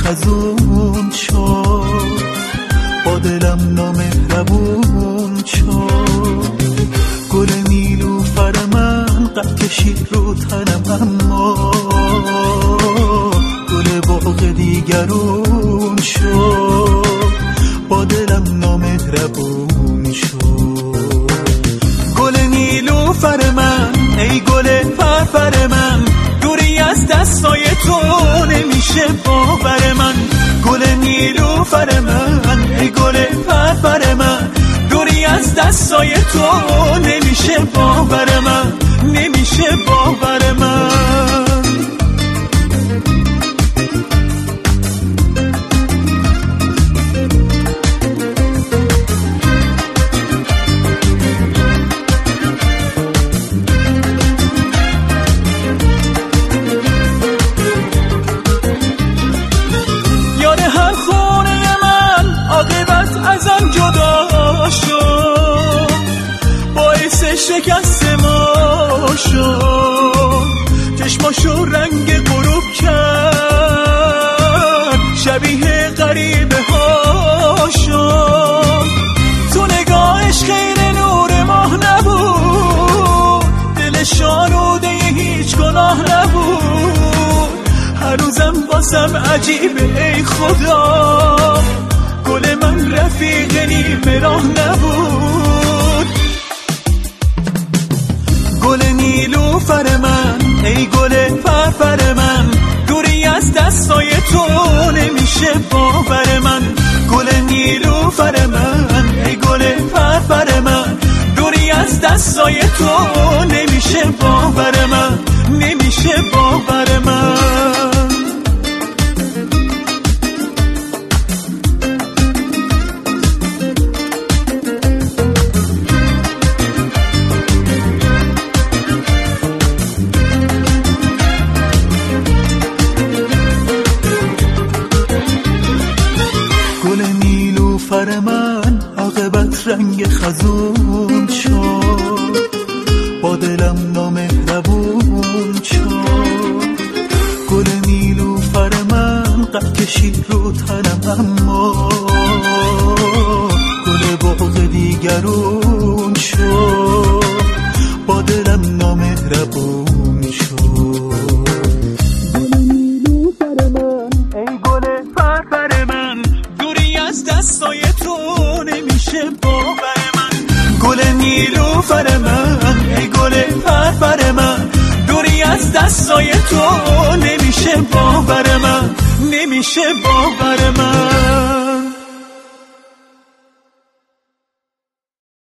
خزون شد، با دلم نامهربون شد. گل نیلوفر من قد کشید رو تنم، اما گل باغ دیگرون شد، با دلم نامهربون شد. گل نیلوفر من ای گل پرپر من، دوری از دستای تو نمیشه باور من. گل نیلوفر من ای گل پرپر من، دوری از دستای تو نمیشه باور من، نمیشه باور من. ازم جدا شد، باعث شکست ما شد. چشماشو رنگ غروب کرد، شبیه غریبه ها شد. تو نگاهش خیر نور ماه نبود، دلش آلوده هیچ گناه نبود. هر روزم واسم عجیبه ای خدا، گل من رفیق نیمه راه نبود. گل نیلوفر من ای گل پرپر من، دوری از دستای تو نمیشه باور من. گل نیلوفر من ای گل پرپر من، دوری از دستای تو نمیشه باور من، نمیشه باور من. گل نیلوفر من عاقبت رنگ خزون شد، با دلم نامهربون شد. گل نیلوفر من قد کشید رو تنم، اما گل باغ دیگرون شد، با دلم نامهربون شد. دستای تو نمیشه باور من. گل نیلوفر من ای گل پرپر من، دوری از دستای تو نمیشه باور من، نمیشه باور